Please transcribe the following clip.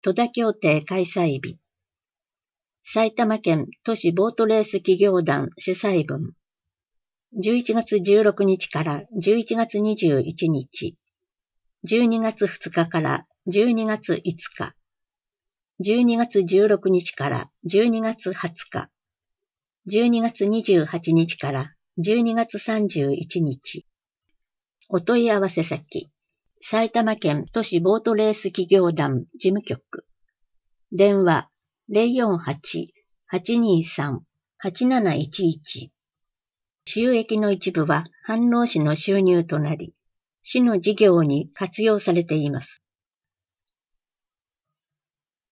戸田協定開催日。埼玉県都市ボートレース企業団主催分。11月16日から11月21日。12月2日から12月5日。12月16日から12月20日。12月28日から12月31日。お問い合わせ先。埼玉県都市ボートレース企業団事務局。電話048-823-8711。収益の一部は飯能市の収入となり、市の事業に活用されています。